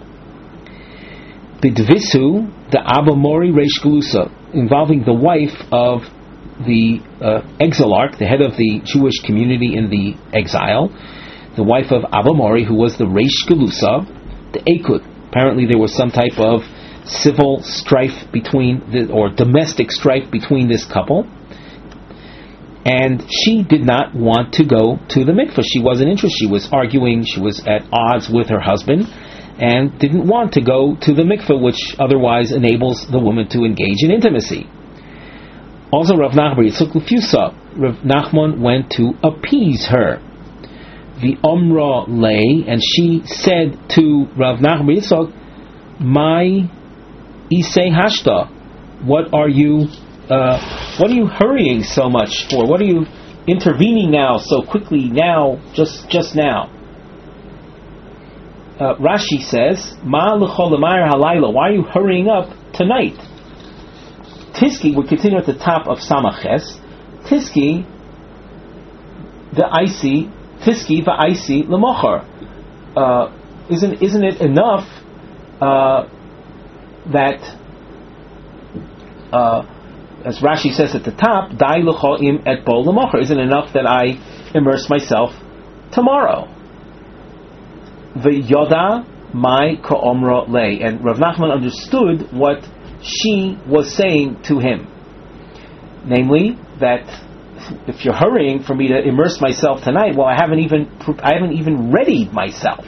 Bidvisu the Abba Mori Reish Galusa, involving the wife of the uh, exilarch, the head of the Jewish community in the exile, the wife of Abba Mori, who was the Reish Galusa, the Ekut. Apparently there was some type of civil strife between, the, or domestic strife between this couple, and she did not want to go to the mikveh. She wasn't interested. She was arguing, she was at odds with her husband, and didn't want to go to the mikveh, which otherwise enables the woman to engage in intimacy. Also Rav Nachman Yitzchak Lefusa, Rav Nachman went to appease her. The Omra lay, and she said to Rav Nachman Yitzchak, "My Isei Hashta, what are you, uh, what are you hurrying so much for? What are you intervening now so quickly? Now, just just now." Uh, Rashi says, "Ma l'chol l'mayr halayla, why are you hurrying up tonight?" Tiski, we continue at the top of Samaches. Tiski, the icy. Tiski va'isi l'mochar. Uh, isn't isn't it enough uh, that, uh, as Rashi says at the top, dai l'choim et bo l'mochar? Isn't it enough that I immerse myself tomorrow? V'yoda mai ka'omra lei, and Rav Nachman understood what she was saying to him, namely that, if you're hurrying for me to immerse myself tonight, well, I haven't even I haven't even readied myself.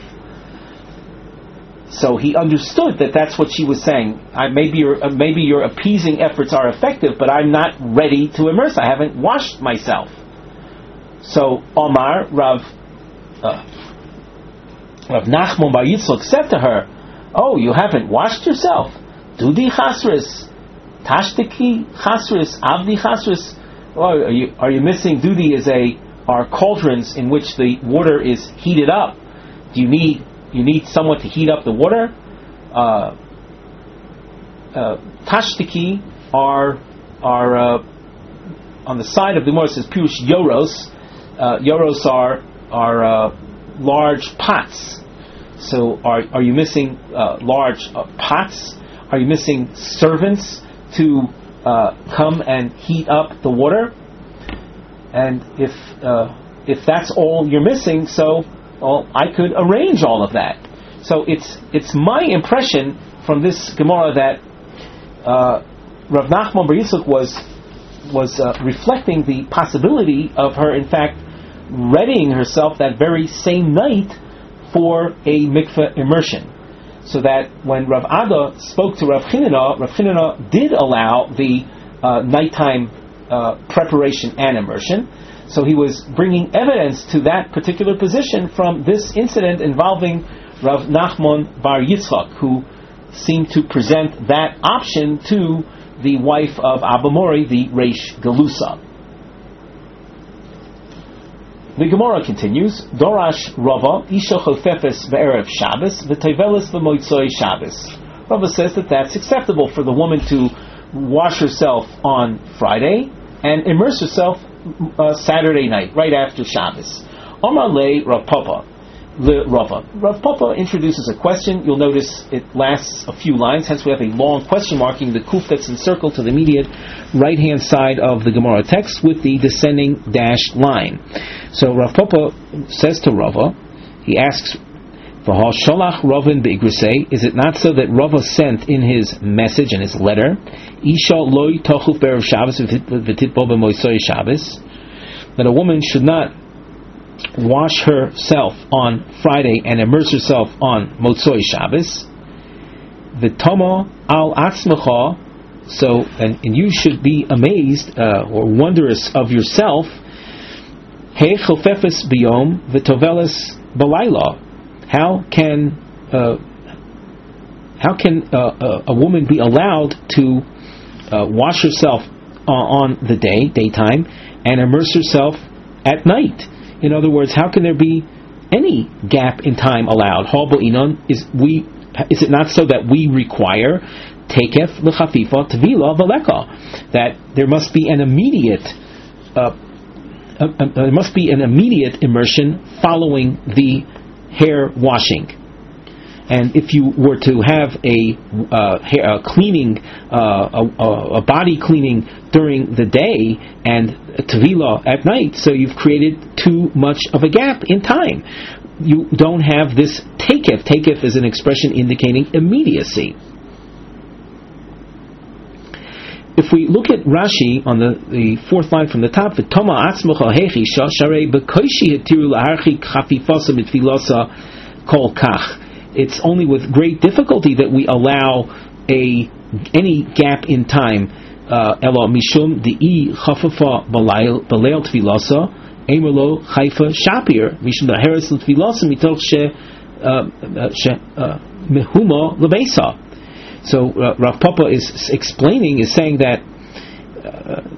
So he understood that that's what she was saying. I, maybe your uh, maybe your appeasing efforts are effective, but I'm not ready to immerse. I haven't washed myself. So Omar Rav uh, Rav Nachman Bar Yitzchak said to her, "Oh, you haven't washed yourself? Dudi chasris, tashtiki chasris, avdi chasris." Oh, are you are you missing? Dudi is a are cauldrons in which the water is heated up. Do you need you need someone to heat up the water? Uh, uh, tashtiki are are uh, on the side of the Gemara says pirush yoros. Uh, yoros are are uh, large pots. So are are you missing uh, large uh, pots? Are you missing servants to Uh, come and heat up the water? And if uh, if that's all you're missing, so well, I could arrange all of that. So it's it's my impression from this Gemara that uh, Rav Nachman Bar Yitzchak was was uh, reflecting the possibility of her, in fact, readying herself that very same night for a mikveh immersion. so that when Rav Ada spoke to Rav Chinina, Rav Chinina did allow the uh, nighttime uh, preparation and immersion. So he was bringing evidence to that particular position from this incident involving Rav Nachman Bar Yitzchak, who seemed to present that option to the wife of Abba Mori, the Reish Galusa. The Gemara continues, Dorash Rava, Isha Chofefes Ve'erev Shabbos, V'Toveles V'Moitzoi Shabbos. Rava says that that's acceptable for the woman to wash herself on Friday and immerse herself uh, Saturday night, right after Shabbos. Omar Le Rav Papa, Le Rava. Rav Papa introduces a question. You'll notice it lasts a few lines, hence we have a long question marking the kuf that's encircled to the immediate right-hand side of the Gemara text with the descending dashed line. So Rav Papa says to Rava, he asks, V'ha sholach Ravin be'igrisei, is it not so that Rava sent in his message, in his letter, Isha loy tochuf be'erev Shabbos v'titbo b'moisoi Shabbos, that a woman should not wash herself on Friday and immerse herself on Motzoi Shabbos, v'tama al atzmecha, so, and, and you should be amazed uh, or wondrous of yourself, Hey chofefes biyom v'toveles b'layla. How can uh, how can uh, a woman be allowed to uh, wash herself uh, on the day, daytime, and immerse herself at night? In other words, how can there be any gap in time allowed? Is we is it not so that we require tekef l'chafifa tvila v'leka, that there must be an immediate uh, Uh, uh, there must be an immediate immersion following the hair washing. And if you were to have a, uh, hair, a cleaning, uh, a, a body cleaning during the day and tevila at night, so you've created too much of a gap in time. You don't have this takef. Takef is an expression indicating immediacy. If we look at Rashi on the, the fourth line from the top, V'toma atzmocha hechisha sharei b'koishi hetiru laharchi chafifasa mitfilasa kol kach. It's only with great difficulty that we allow a any gap in time. Elo mishum di'i chafafa b'leil tfilasa emerlo chayfa shapir mishum daheres l'tfilasa mitoch she mehuma lebeisa. So uh, Rav Papa is explaining, is saying that uh,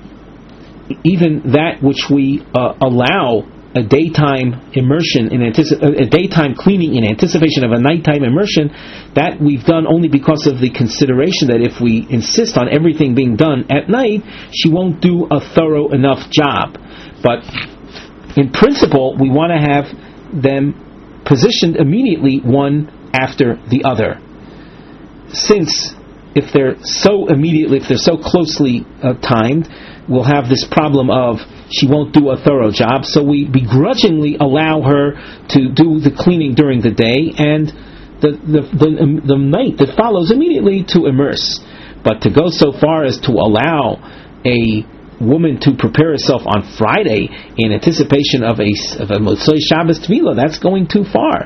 even that which we uh, allow a daytime immersion in antici- a daytime cleaning in anticipation of a nighttime immersion, that we've done only because of the consideration that if we insist on everything being done at night, she won't do a thorough enough job. But in principle, we want to have them positioned immediately one after the other. Since if they're so immediately, if they're so closely uh, timed, we'll have this problem of she won't do a thorough job, so we begrudgingly allow her to do the cleaning during the day and the the, the, um, the night that follows immediately to immerse. But to go so far as to allow a woman to prepare herself on Friday in anticipation of a, of a Motzoi Shabbos Tvila, that's going too far.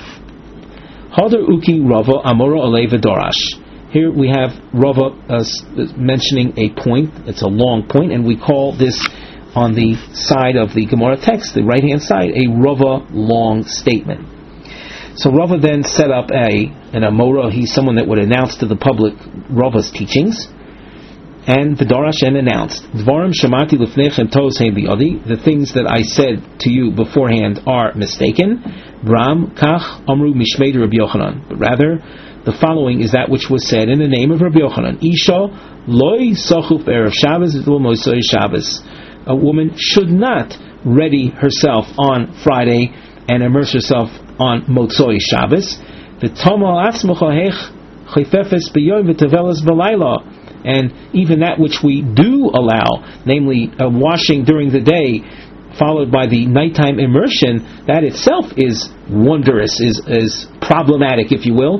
Hadar Uki Rava Amora Alei V'Dorash. Here we have Rava uh, mentioning a point. It's a long point, and we call this on the side of the Gemara text, the right-hand side, a Rava long statement. So Rava then set up a an Amora. He's someone that would announce to the public Rava's teachings. And V'Dorash and announced, Dvarim Shamati Lefnechem Tos Hein Bi'odi. The things that I said to you beforehand are mistaken. Bram Kach Amru Mishmei Rabbi Yochanan. But rather, the following is that which was said in the name of Rabbi Yochanan. Isha Loi Sochuf Erev Shabbos V'Lo Moisoi Shabbos. A woman should not ready herself on Friday and immerse herself on Motzoi Shabbos. V'Toma Atzmocha Hech Chayfefes B'Yom V'Teveles B'Layla. And even that which we do allow, namely uh, washing during the day, followed by the nighttime immersion, that itself is wondrous, is is problematic, if you will.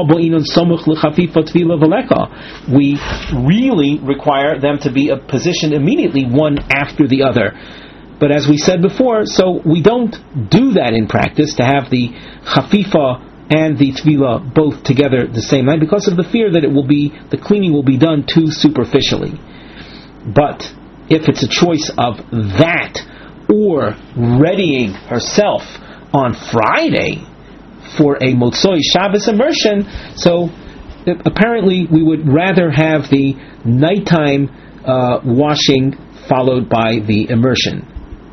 We really require them to be positioned immediately, one after the other. But as we said before, so we don't do that in practice, to have the chafifa and the Tvila both together the same night, because of the fear that it will be, the cleaning will be done too superficially. But if it's a choice of that or readying herself on Friday for a Motzoi Shabbos immersion, so apparently we would rather have the nighttime uh, washing followed by the immersion.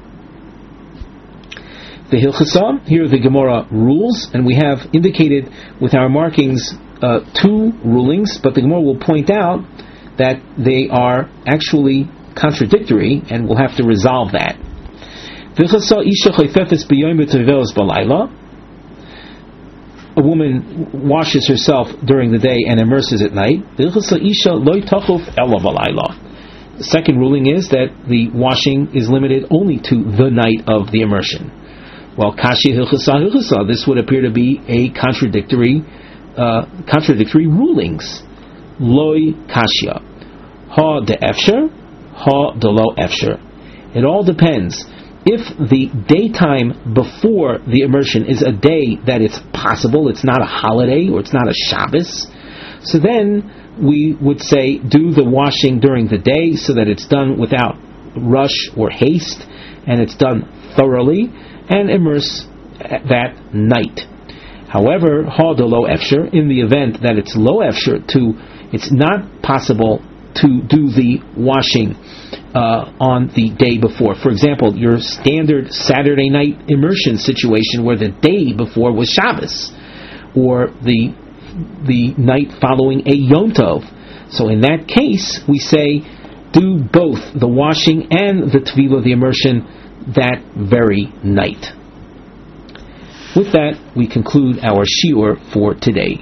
The Hilchasa, here the Gemara rules, and we have indicated with our markings uh, two rulings, but the Gemara will point out that they are actually contradictory, and we'll have to resolve that. A woman washes herself during the day and immerses at night. The second ruling is that the washing is limited only to the night of the immersion. Well, Kashi Hilchasa Hilchasa, this would appear to be a contradictory uh, contradictory rulings. Loi Kashya. Ha de Efsher, ha de lo Efsher. It all depends. If the daytime before the immersion is a day that it's possible, it's not a holiday or it's not a Shabbos, so then we would say do the washing during the day so that it's done without rush or haste and it's done thoroughly, and immerse that night. However, ha de lo efsher, in the event that it's lo efsher, to it's not possible to do the washing uh, on the day before. For example, your standard Saturday night immersion situation where the day before was Shabbos, or the the night following a Yom Tov. So in that case, we say do both the washing and the Tvila, the immersion, that very night. With that, we conclude our shiur for today.